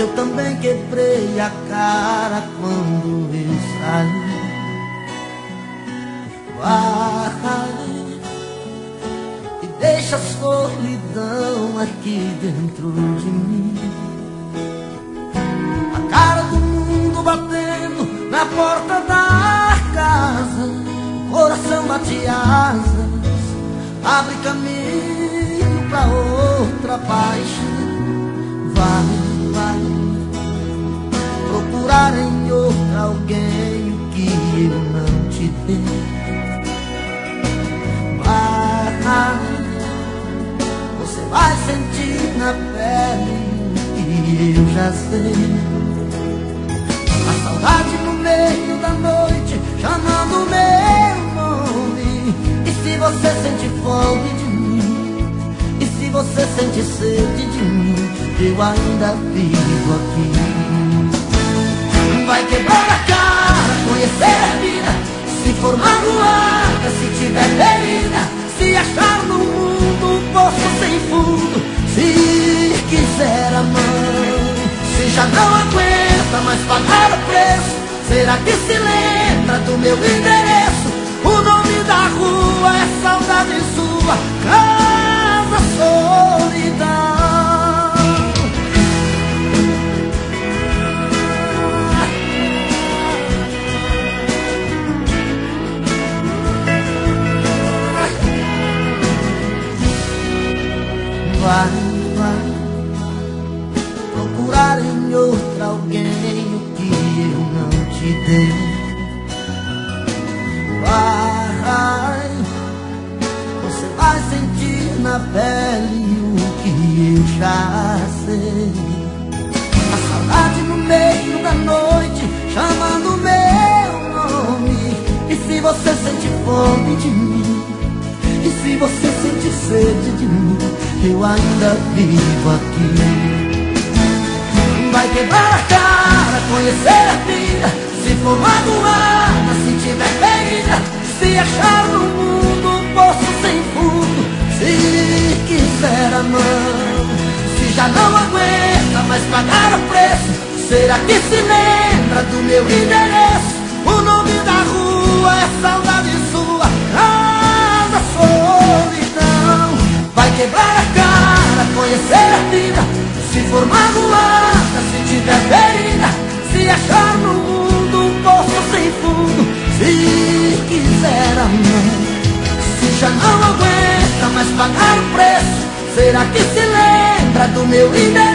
Eu também quebrei a cara quando eu saí. Vai e deixa a solidão aqui dentro de mim. A cara do mundo batendo na porta da casa, o coração bate asas, abre caminho pra outra paixão. Vai procurar em outra alguém o que eu não te dei. Você vai sentir na pele o que eu já sei. A saudade no meio da noite chamando meu nome. E se você sente fome de mim, e se você sente sede de mim, eu ainda vivo aqui. Vai quebrar a cara, conhecer a vida, se for magoada, se tiver ferida, se achar no mundo um poço sem fundo, se quiser a mão, se já não aguenta mais pagar o preço, será que se lembra do meu endereço? O nome da rua é saudade sua, casa solidão. Vai procurar em outra alguém o que eu não te dei. Você vai sentir na pele o que eu já sei. A saudade no meio da noite chamando meu nome. E se você sente fome de mim, e se você sente sede de mim, eu ainda vivo aqui. Vai quebrar a cara, conhecer a vida, se for magoada, se tiver ferida, se achar no mundo um poço sem fundo, se quiser a mão, se já não aguenta mais pagar o preço, será que se lembra do meu endereço? O nome da rua é saudade sua, casa solidão. Vai quebrar a cara, conhecer a vida, se for magoada, se tiver ferida, se achar no mundo um poço sem fundo, se quiser a mão, se já não aguenta mais pagar o preço, será que se lembra do meu endereço?